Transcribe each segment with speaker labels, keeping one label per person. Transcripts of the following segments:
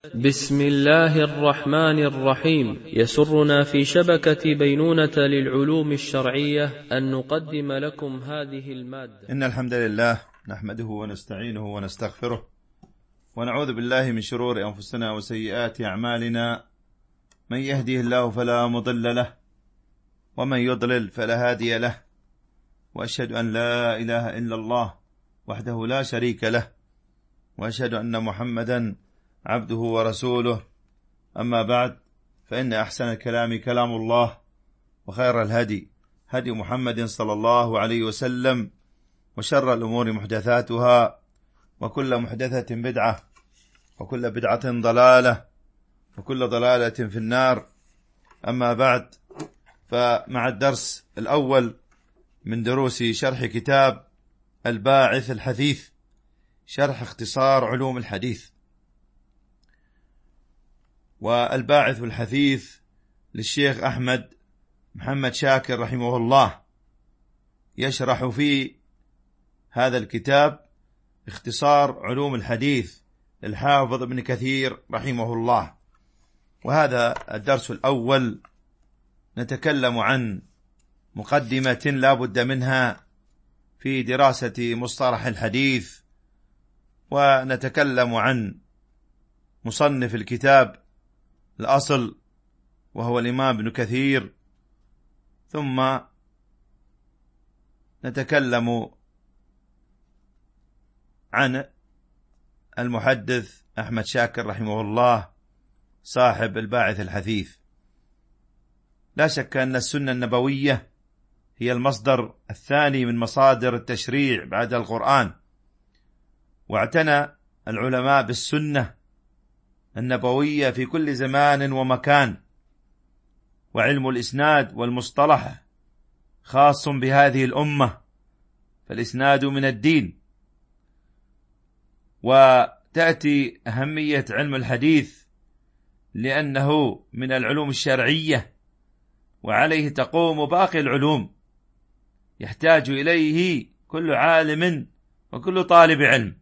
Speaker 1: بسم الله الرحمن الرحيم. يسرنا في شبكة بينونة للعلوم الشرعية أن نقدم لكم هذه المادة.
Speaker 2: إن الحمد لله نحمده ونستعينه ونستغفره ونعوذ بالله من شرور أنفسنا وسيئات أعمالنا، من يهديه الله فلا مضل له ومن يضلل فلا هادي له، وأشهد أن لا إله إلا الله وحده لا شريك له، وأشهد أن محمدا عبده ورسوله. أما بعد، فإن أحسن الكلام كلام الله، وخير الهدي هدي محمد صلى الله عليه وسلم، وشر الأمور محدثاتها، وكل محدثة بدعة، وكل بدعة ضلالة، وكل ضلالة في النار. أما بعد، فمع الدرس الأول من دروس شرح كتاب الباعث الحثيث، شرح اختصار علوم الحديث. والباعث الحثيث للشيخ أحمد محمد شاكر رحمه الله، يشرح في هذا الكتاب اختصار علوم الحديث للحافظ ابن كثير رحمه الله. وهذا الدرس الأول نتكلم عن مقدمة لا بد منها في دراسة مصطلح الحديث، ونتكلم عن مصنف الكتاب الأصل وهو الإمام ابن كثير، ثم نتكلم عن المحدث أحمد شاكر رحمه الله صاحب الباعث الحثيث. لا شك أن السنة النبوية هي المصدر الثاني من مصادر التشريع بعد القرآن، واعتنى العلماء بالسنة النبوية في كل زمان ومكان، وعلم الإسناد والمصطلح خاص بهذه الأمة، فالإسناد من الدين. وتأتي أهمية علم الحديث لأنه من العلوم الشرعية، وعليه تقوم باقي العلوم، يحتاج إليه كل عالم وكل طالب علم.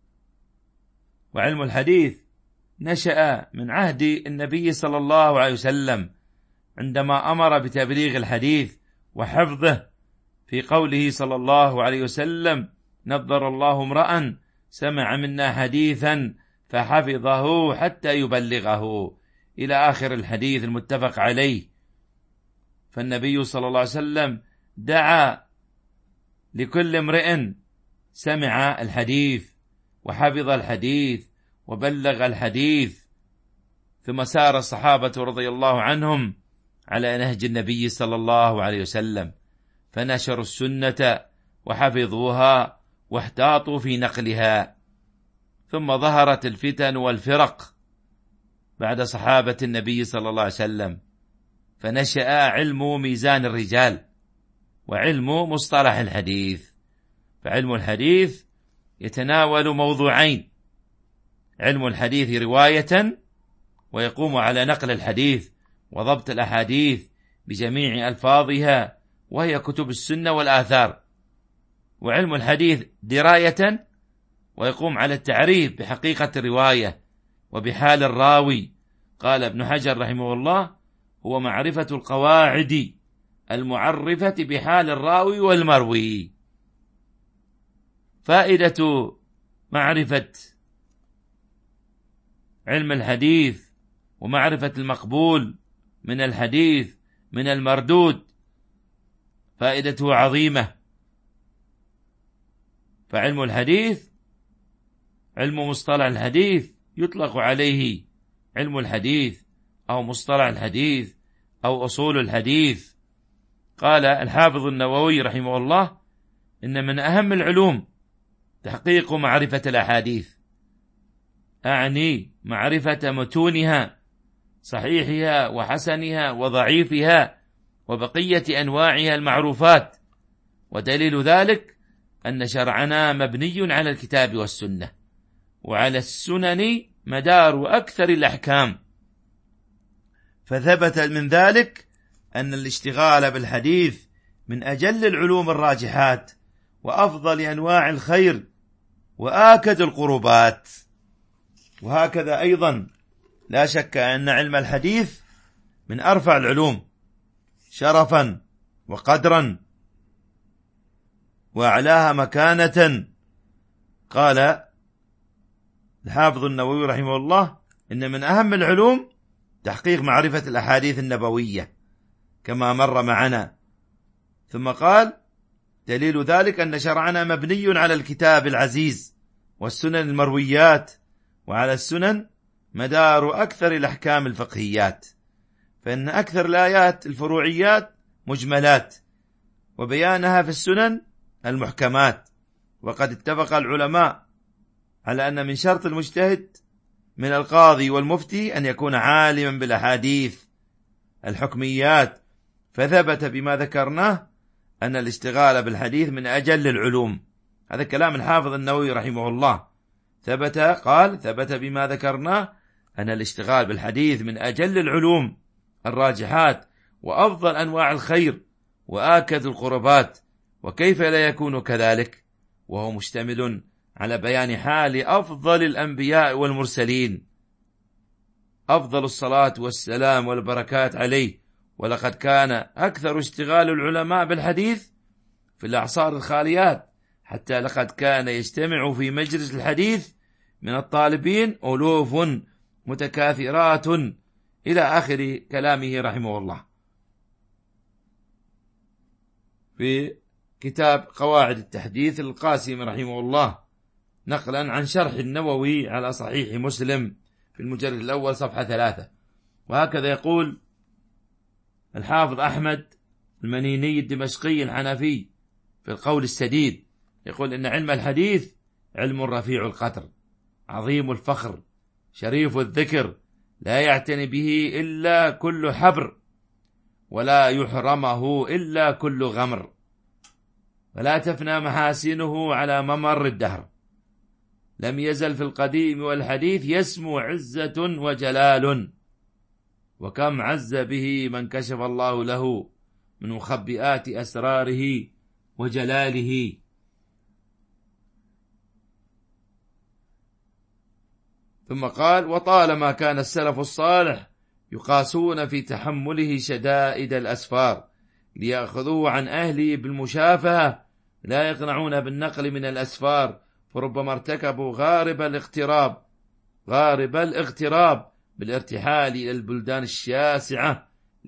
Speaker 2: وعلم الحديث نشأ من عهد النبي صلى الله عليه وسلم، عندما أمر بتبليغ الحديث وحفظه، في قوله صلى الله عليه وسلم: نضر الله امرأ سمع منا حديثا فحفظه حتى يبلغه، إلى آخر الحديث المتفق عليه. فالنبي صلى الله عليه وسلم دعا لكل امرئ سمع الحديث وحفظ الحديث وبلغ الحديث، ثم سار الصحابة رضي الله عنهم على نهج النبي صلى الله عليه وسلم، فنشروا السنة وحفظوها واحتاطوا في نقلها. ثم ظهرت الفتن والفرق بعد صحابة النبي صلى الله عليه وسلم، فنشأ علم ميزان الرجال وعلم مصطلح الحديث. فعلم الحديث يتناول موضوعين: علم الحديث رواية، ويقوم على نقل الحديث وضبط الأحاديث بجميع ألفاظها، وهي كتب السنة والآثار. وعلم الحديث دراية، ويقوم على التعريف بحقيقة الرواية وبحال الراوي. قال ابن حجر رحمه الله: هو معرفة القواعد المعرفة بحال الراوي والمروي. فائدة معرفة علم الحديث ومعرفة المقبول من الحديث من المردود فائدته عظيمة. فعلم الحديث علم مصطلح الحديث، يطلق عليه علم الحديث أو مصطلح الحديث أو أصول الحديث. قال الحافظ النووي رحمه الله: إن من أهم العلوم تحقيق معرفة الأحاديث، أعني معرفة متونها، صحيحها وحسنها وضعيفها وبقية أنواعها المعروفات. ودليل ذلك أن شرعنا مبني على الكتاب والسنة، وعلى السنن مدار أكثر الأحكام. فثبت من ذلك أن الاشتغال بالحديث من أجل العلوم الراجحات، وأفضل أنواع الخير، وآكد القربات. وهكذا أيضا لا شك أن علم الحديث من أرفع العلوم شرفا وقدرا وأعلاها مكانة. قال الحافظ النووي رحمه الله إن من أهم العلوم تحقيق معرفة الأحاديث النبوية كما مر معنا. ثم قال دليل ذلك أن شرعنا مبني على الكتاب العزيز والسنن المرويات، وعلى السنن مدار أكثر الأحكام الفقهيات، فإن أكثر الآيات الفروعيات مجملات، وبيانها في السنن المحكمات. وقد اتفق العلماء على أن من شرط المجتهد من القاضي والمفتي أن يكون عالما بالأحاديث الحكميات، فثبت بما ذكرناه أن الاشتغال بالحديث من أجل العلوم. هذا كلام الحافظ النووي رحمه الله. ثبت بما ذكرناه أن الاشتغال بالحديث من أجل العلوم الراجحات وأفضل أنواع الخير وآكد القربات. وكيف لا يكون كذلك وهو مشتمل على بيان حال أفضل الأنبياء والمرسلين، أفضل الصلاة والسلام والبركات عليه. ولقد كان أكثر اشتغال العلماء بالحديث في الأعصار الخاليات، حتى لقد كان يجتمع في مجلس الحديث من الطالبين ألوف متكاثرات، إلى آخر كلامه رحمه الله في كتاب قواعد التحديث القاسم رحمه الله، نقلا عن شرح النووي على صحيح مسلم في المجلد الأول صفحة 3. وهكذا يقول الحافظ أحمد المنيني الدمشقي الحنفي في القول السديد، يقول إن علم الحديث علم رفيع القدر عظيم الفخر شريف الذكر، لا يعتني به إلا كل حبر، ولا يحرمه إلا كل غمر، ولا تفنى محاسنه على ممر الدهر. لم يزل في القديم والحديث يسمو عزة وجلال، وكم عز به من كشف الله له من مخبئات أسراره وجلاله. ثم قال وطالما كان السلف الصالح يقاسون في تحمله شدائد الأسفار ليأخذوه عن أهله بالمشافهة، لا يقنعون بالنقل من الأسفار، فربما ارتكبوا غارب الاغتراب بالارتحال إلى البلدان الشاسعة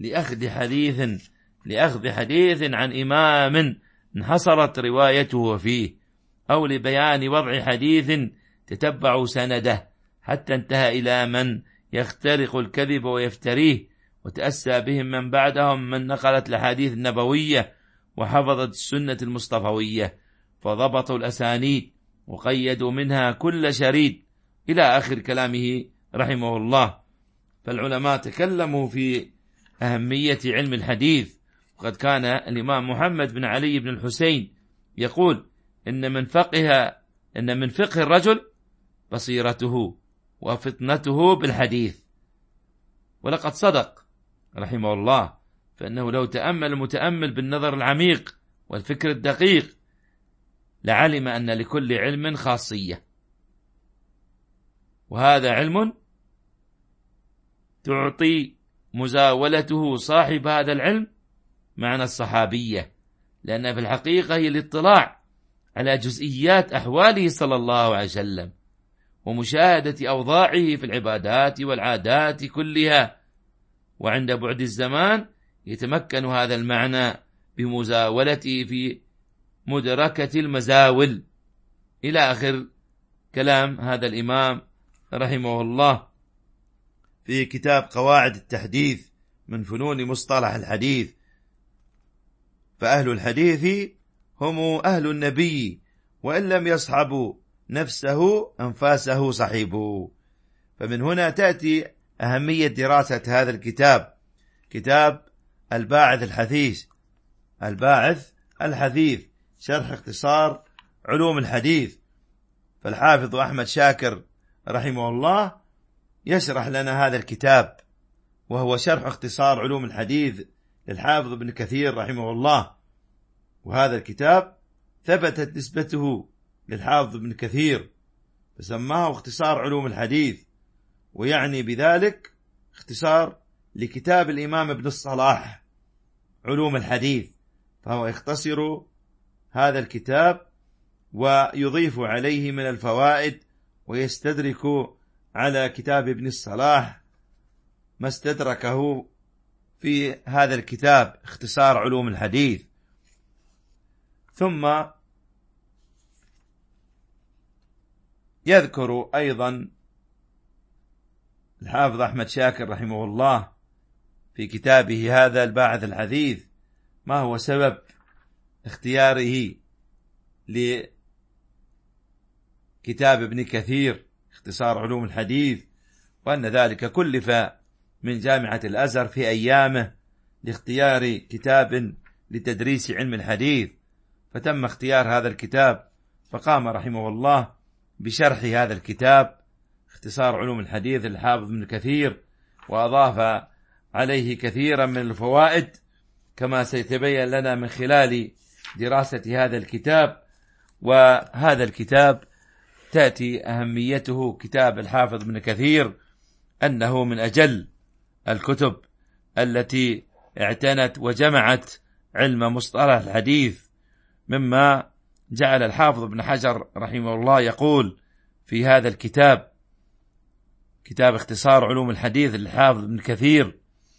Speaker 2: لأخذ حديث عن إمام انحصرت روايته فيه، أو لبيان وضع حديث تتبعوا سنده حتى انتهى إلى من يخترق الكذب ويفتريه. وتأسى بهم من بعدهم من نقلت الحديث النبوية وحفظت السنة المصطفوية، فضبطوا الأسانيد وقيدوا منها كل شريد، إلى آخر كلامه رحمه الله. فالعلماء تكلموا في أهمية علم الحديث. وقد كان الإمام محمد بن علي بن الحسين يقول إن من فقه الرجل بصيرته وفطنته بالحديث. ولقد صدق رحمه الله، فإنه لو تأمل المتأمل بالنظر العميق والفكر الدقيق لعلم أن لكل علم خاصية، وهذا علم تعطي مزاولته صاحب هذا العلم معنى الصحابية، لأن في الحقيقة هي الاطلاع على جزئيات أحواله صلى الله عليه وسلم ومشاهدة أوضاعه في العبادات والعادات كلها. وعند بعد الزمان يتمكن هذا المعنى بمزاولته في مدركة المزاول، إلى آخر كلام هذا الإمام رحمه الله في كتاب قواعد التحديث من فنون مصطلح الحديث. فأهل الحديث هم أهل النبي، وإن لم يصحبوا نفسه أنفاسه صحيبوا. فمن هنا تأتي أهمية دراسة هذا الكتاب، كتاب الباعث الحثيث شرح اختصار علوم الحديث. فالحافظ أحمد شاكر رحمه الله يشرح لنا هذا الكتاب، وهو شرح اختصار علوم الحديث للحافظ ابن كثير رحمه الله. وهذا الكتاب ثبتت نسبته للحافظ ابن كثير فسماه اختصار علوم الحديث. ويعني بذلك اختصار لكتاب الإمام ابن الصلاح علوم الحديث، فهو يختصر هذا الكتاب ويضيف عليه من الفوائد، ويستدرك على كتاب ابن الصلاح ما استدركه في هذا الكتاب اختصار علوم الحديث. ثم يذكر أيضا الحافظ أحمد شاكر رحمه الله في كتابه هذا الباعث الحديث ما هو سبب اختياره لكتاب ابن كثير اختصار علوم الحديث، وأن ذلك كلف من جامعة الأزهر في أيامه لاختيار كتاب لتدريس علم الحديث، فتم اختيار هذا الكتاب، فقام رحمه الله بشرح هذا الكتاب اختصار علوم الحديث الحافظ ابن كثير، وأضاف عليه كثيرا من الفوائد كما سيتبين لنا من خلال دراسة هذا الكتاب. وهذا الكتاب تأتي أهميته كتاب الحافظ ابن كثير أنه من أجل الكتب التي اعتنت وجمعت علم مصطلح الحديث، مما جعل الحافظ ابن حجر رحمه الله يقول في هذا الكتاب كتاب اختصار علوم الحديث للحافظ ابن كثير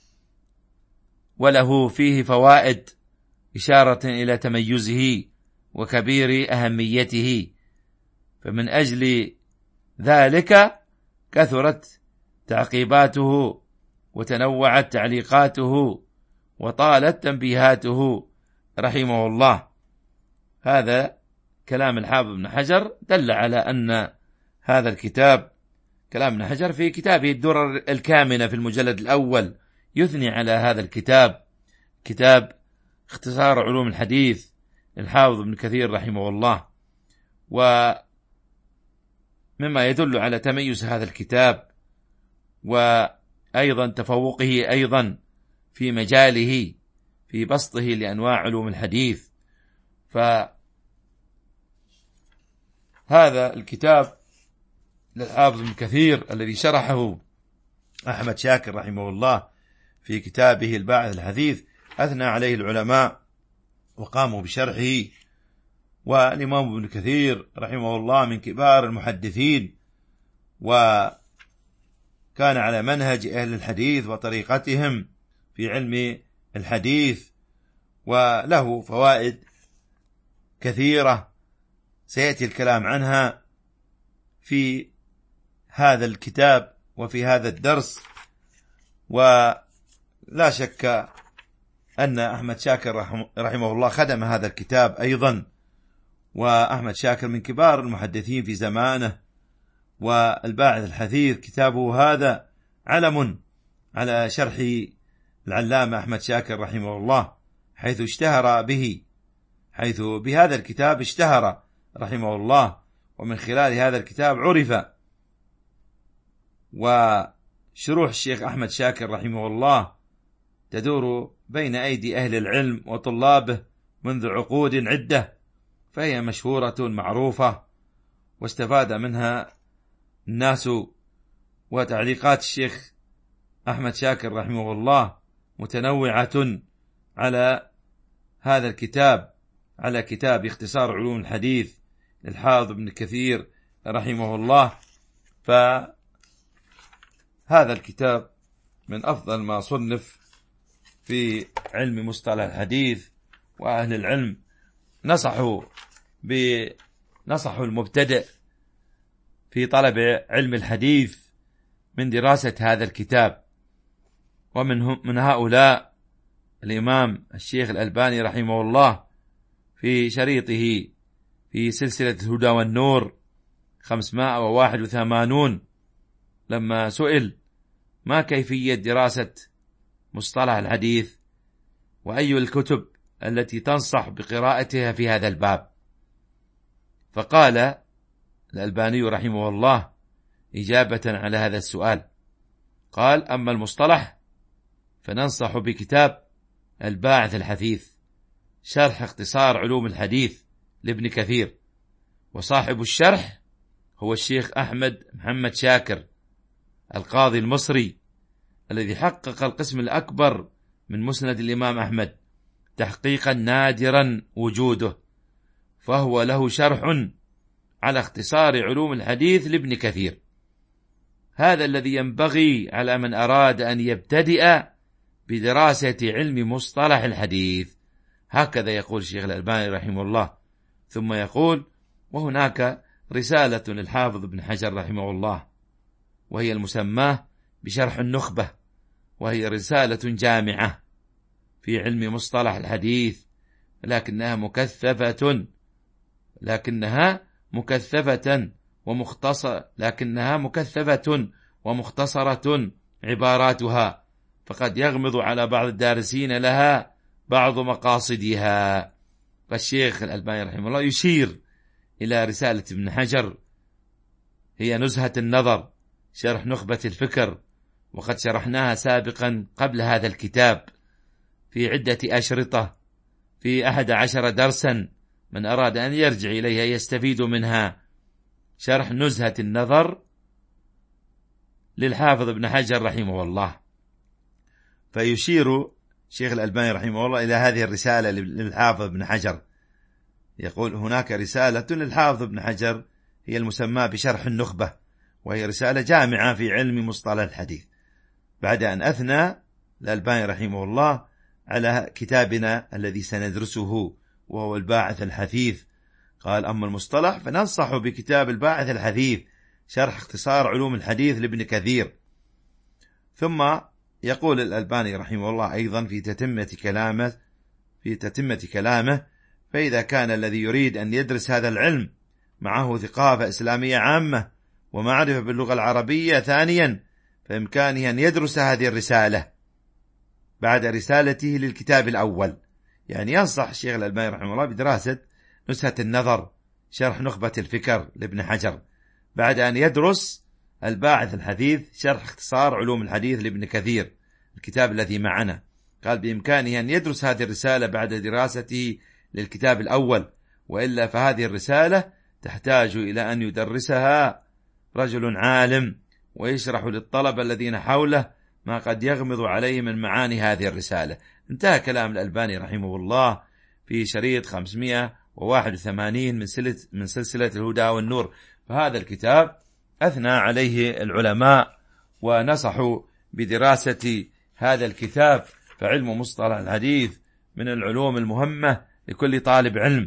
Speaker 2: وله فيه فوائد إشارة إلى تميزه وكبير أهميته، فمن أجل ذلك كثرت تعقيباته وتنوعت تعليقاته وطالت تنبيهاته رحمه الله. هذا كلام الحافظ ابن حجر دل على أن هذا الكتاب كلام ابن حجر في كتابه الدرر الكامنة في المجلد الأول يثني على هذا الكتاب، كتاب اختصار علوم الحديث الحافظ ابن كثير رحمه الله، ومما يدل على تميز هذا الكتاب وأيضا تفوقه أيضا في مجاله في بسطه لأنواع علوم الحديث. فهذا الكتاب للحافظ ابن كثير الذي شرحه أحمد شاكر رحمه الله في كتابه الباعث الحديث أثنى عليه العلماء وقاموا بشرحه، والإمام ابن كثير رحمه الله من كبار المحدثين، وكان على منهج أهل الحديث وطريقتهم في علم الحديث، وله فوائد كثيرة سيأتي الكلام عنها في هذا الكتاب وفي هذا الدرس. ولا شك أن أحمد شاكر رحمه الله خدم هذا الكتاب أيضا، وأحمد شاكر من كبار المحدثين في زمانه، والباعث الحديث كتابه هذا علم على شرح العلامة أحمد شاكر رحمه الله، حيث اشتهر به، حيث بهذا الكتاب اشتهر رحمه الله، ومن خلال هذا الكتاب عرف. وشروح الشيخ أحمد شاكر رحمه الله تدور بين أيدي أهل العلم وطلابه منذ عقود عدة، فهي مشهورة معروفة واستفاد منها الناس، وتعليقات الشيخ أحمد شاكر رحمه الله متنوعة على هذا الكتاب، على كتاب اختصار علوم الحديث للحافظ ابن كثير رحمه الله. فهذا الكتاب من أفضل ما صنف في علم مصطلح الحديث، وأهل العلم نصحوا المبتدئ في طلب علم الحديث من دراسة هذا الكتاب، ومن هؤلاء الإمام الشيخ الألباني رحمه الله في شريطه في سلسلة الهدى والنور 581 لما سئل ما كيفية دراسة مصطلح الحديث وأي الكتب التي تنصح بقراءتها في هذا الباب، فقال الألباني رحمه الله إجابة على هذا السؤال، قال أما المصطلح فننصح بكتاب الباعث الحديث شرح اختصار علوم الحديث لابن كثير، وصاحب الشرح هو الشيخ أحمد محمد شاكر
Speaker 3: القاضي المصري الذي حقق القسم الأكبر من مسند الإمام أحمد تحقيقا نادرا وجوده، فهو له شرح على اختصار علوم الحديث لابن كثير. هذا الذي ينبغي على من أراد أن يبتدئ بدراسة علم مصطلح الحديث. هكذا يقول الشيخ الألباني رحمه الله. ثم يقول: وهناك رسالة للحافظ ابن حجر رحمه الله، وهي المسماة بشرح النخبة، وهي رسالة جامعة في علم مصطلح الحديث، لكنها مكثفة ومختصرة عباراتها، فقد يغمض على بعض الدارسين لها بعض مقاصدها. فالشيخ الألباني رحمه الله يشير إلى رسالة ابن حجر، هي نزهة النظر شرح نخبة الفكر، وقد شرحناها سابقا قبل هذا الكتاب في عدة أشرطة في 11 درسا، من أراد أن يرجع إليها يستفيد منها. شرح نزهة النظر للحافظ ابن حجر رحمه الله.
Speaker 2: فيشير شيخ الألباني رحمه الله إلى هذه الرسالة للحافظ ابن حجر، يقول: هناك رسالة للحافظ ابن حجر هي المسمى بشرح النخبة، وهي رسالة جامعة في علم مصطلح الحديث، بعد أن أثنى الألباني رحمه الله على كتابنا الذي سندرسه وهو الباعث الحثيث. قال: أما المصطلح فننصح بكتاب الباعث الحثيث شرح اختصار علوم الحديث لابن كثير. ثم يقول الألباني رحمه الله أيضا في تتمة كلامه: فإذا كان الذي يريد أن يدرس هذا العلم معه ثقافة إسلامية عامة ومعرفة باللغة العربية ثانيا، فإمكانه أن يدرس هذه الرسالة بعد رسالته للكتاب الأول. يعني ينصح الشيخ الألباني رحمه الله بدراسة نزهة النظر شرح نخبة الفكر لابن حجر، بعد أن يدرس الباعث الحثيث شرح اختصار علوم الحديث لابن كثير، الكتاب الذي معنا. قال: بإمكانه أن يدرس هذه الرسالة بعد دراسته للكتاب الأول، وإلا فهذه الرسالة تحتاج إلى أن يدرسها رجل عالم ويشرح للطلبة الذين حوله ما قد يغمض عليه من معاني هذه الرسالة. انتهى كلام الألباني رحمه الله في شريط 581 من سلسلة الهدى والنور. فهذا الكتاب أثنى عليه العلماء ونصحوا بدراسة هذا الكتاب، فعلم مصطلح الحديث من العلوم المهمة لكل طالب علم،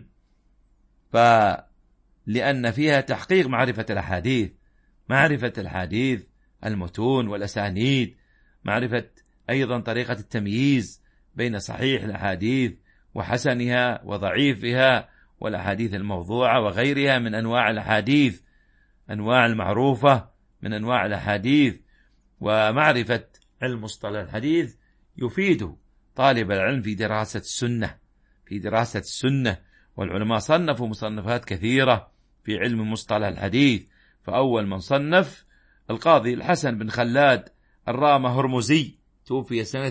Speaker 2: لأن فيها تحقيق معرفة الحديث، المتون والأسانيد، معرفة أيضا طريقة التمييز بين صحيح الأحاديث وحسنها وضعيفها والأحاديث الموضوعة وغيرها من أنواع الأحاديث، أنواع المعروفة من أنواع الأحاديث. ومعرفة علم مصطلح الحديث يفيد طالب العلم في دراسة السنة، والعلماء صنفوا مصنفات كثيرة في علم مصطلح الحديث. فأول من صنف القاضي الحسن بن خلاد الرامة هرمزي، توفي سنة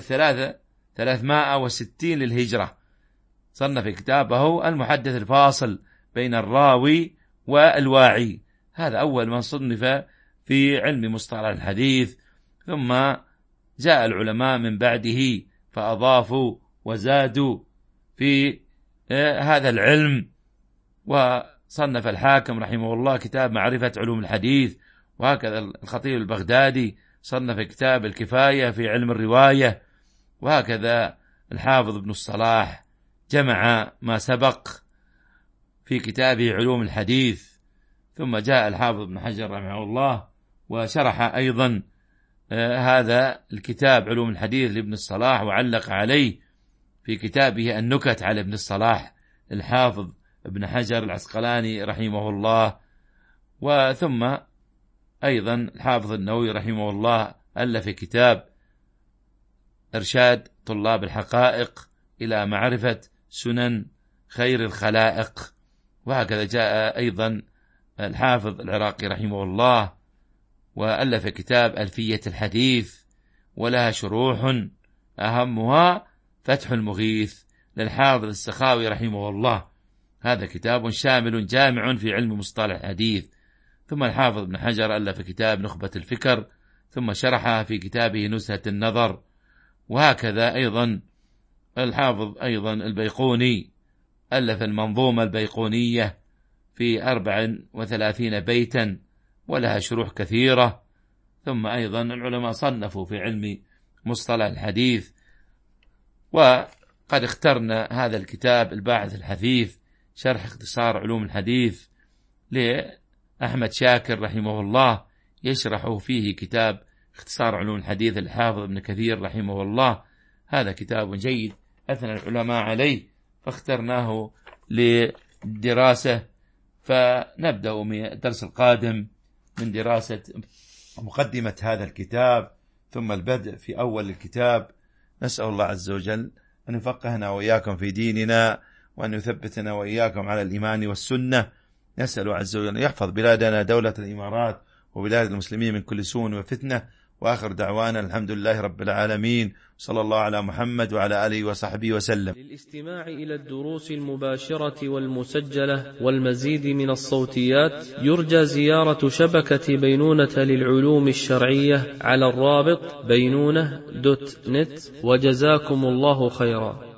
Speaker 2: 360 للهجرة، صنف كتابه المحدث الفاصل بين الراوي والواعي. هذا أول من صنف في علم مصطلح الحديث. ثم جاء العلماء من بعده فأضافوا وزادوا في هذا العلم، وصنف الحاكم رحمه الله كتاب معرفة علوم الحديث، وهكذا الخطيب البغدادي صنف كتاب الكفاية في علم الرواية، وهكذا الحافظ ابن الصلاح جمع ما سبق في كتابه علوم الحديث. ثم جاء الحافظ ابن حجر رحمه الله وشرح أيضا هذا الكتاب علوم الحديث لابن الصلاح، وعلق عليه في كتابه النكت على ابن الصلاح الحافظ ابن حجر العسقلاني رحمه الله. وثم أيضا الحافظ النووي رحمه الله ألف كتاب إرشاد طلاب الحقائق إلى معرفة سنن خير الخلائق. وهكذا جاء أيضا الحافظ العراقي رحمه الله وألف كتاب ألفية الحديث، ولها شروح أهمها فتح المغيث للحافظ السخاوي رحمه الله. هذا كتاب شامل جامع في علم مصطلح الحديث. ثم الحافظ ابن حجر ألف كتاب نخبة الفكر
Speaker 3: ثم شرحها في كتابه نزهة النظر. وهكذا أيضا الحافظ أيضا البيقوني ألف المنظومة البيقونية في 34 بيتا ولها شروح كثيرة. ثم أيضا العلماء صنفوا في علم مصطلح الحديث، وقد اخترنا هذا الكتاب الباعث الحثيث شرح اختصار علوم الحديث لأحمد شاكر رحمه الله، يشرح فيه كتاب اختصار علوم الحديث الحافظ ابن كثير رحمه الله. هذا كتاب جيد أثنى العلماء عليه فاخترناه للدراسة. فنبدأ من الدرس القادم من دراسة مقدمة هذا الكتاب ثم البدء في أول الكتاب. نسأل الله عز وجل أن يفقهنا وإياكم في ديننا وأن يثبتنا وإياكم على الإيمان والسنة. نسأل عز وجل أن يحفظ بلادنا دولة الإمارات وبلاد المسلمين من كل سوء وفتنة. وآخر دعوانا الحمد لله رب العالمين، صلى الله على محمد وعلى آله وصحبه وسلم.
Speaker 1: للاستماع إلى الدروس المباشرة والمسجلة والمزيد من الصوتيات يرجى زيارة شبكة بينونة للعلوم الشرعية على الرابط بينونة.net. وجزاكم الله خيرا.